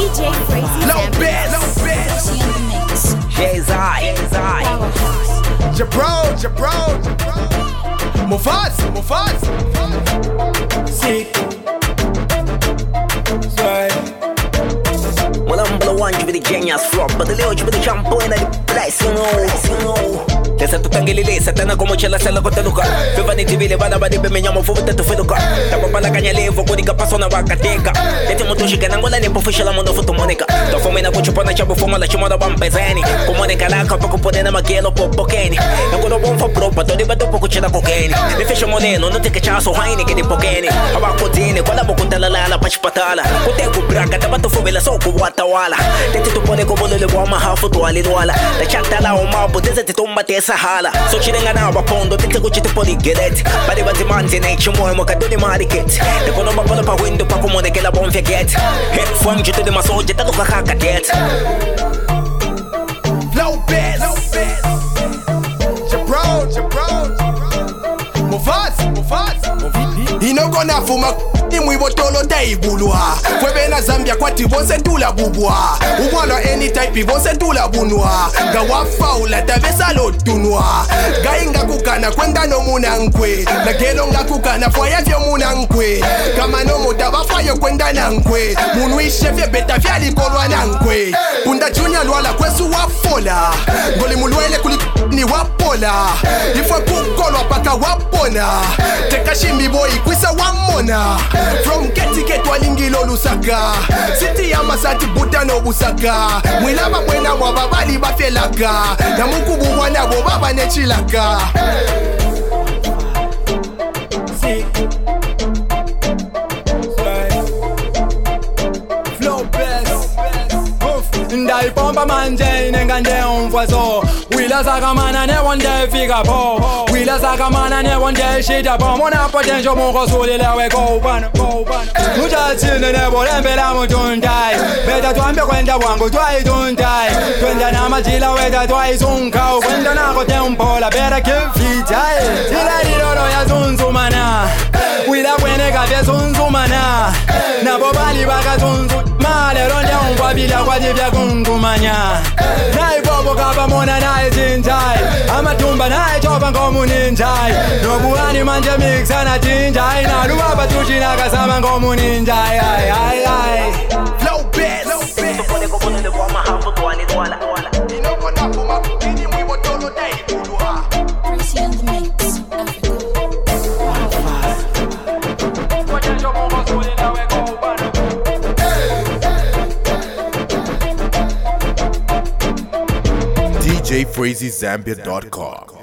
DJ Crazy Zambia. Crazy in the mix. Jay-Z. Jabro. Mufaz. Sick. Well, I'm the one with the genius flop, but the little with the shampoo and the place, you know. Tesa tutangilile satana como chela sela koteluka Fivani tibile bana badi be menyamo fu tetu filuka Tapapala kanya levo kudika pasona wakateka Tete mutushike nangola ni pofishala mondo futu monika Tofome na kuchupana chabu fuma la chimoda bampezeni Kumoneka laka paku pone na magelo popokeni Nakuno bonfa propa todi bado poku chida kokeni Nifisha modeno nutike chaso haini gedi pokeni Hawa kutine kwa labo kutalala pachipatala Kuteku braka tabatu fuvila soku watawala Tete tupone kubulele wama hafu tuwali duwala Tachatala umabu tese titumba tesa hala So chilenga na wapondo tete kuchite poli gelet Bari bazi manzi na ichimoe mwaka duni marikit Tekono makono pa window pa kumone ke la bonfia get Hit from jute de masoje taluka kaka get Flow Biz Jabro Mufaz Ino gonna fuma Imwibo tolo daibulwa Kwebena Zambia kwati bonse dula bubwa Umwala any type bonse dula bunwa Gawa faula tabesa lotunwa Gainga kukana kwenda no munankwe Na gelo nga kukana fwaya vyo munankwe Kama no mutaba fwayo kwenda nankwe Munuishe vye beta vyali kolwa nankwe Punda junior lwala kwesu wafola Ngoli mulwele ni wapola Ifwe kukolwa paka wapona Teka shimbi boy kwisa wamona From get walingilo lusaka City ya masati buta no busaka Mwilaba mwena wababali bafelaka Na mukubu wana wababa nechilaka Flow Best Ndai pompa manje nengande umfwaso Wila sakamana ne one day figure po Wila sakamana ne one day shita po Mona potential mungo suli lewe go bana Mucha chine ne bolembe la mutuntai Beta tuambe kwenda wangu twai tuntai Kwenda na majila weta twai sunkau Kwenda na kote umpola bera kifitai Tila riroro ya zunzumana Wila kwene kafye zunzumana Na bobali baka Male ronde umbwa bila kwa jibya kungumanya Nai bobo kapa mona nai jinjai Amatumba nai chopa ngomu ninjai Nobuani manje mixa na jinjai Na luwa batushi na kasama ngomu ninjai Flow Biz Tupone kubulele wama hafu tuwali duwala Inoko na fuma kutini mwibo tolo daibulwa Crazy in the mix. DJFreezyZambia.com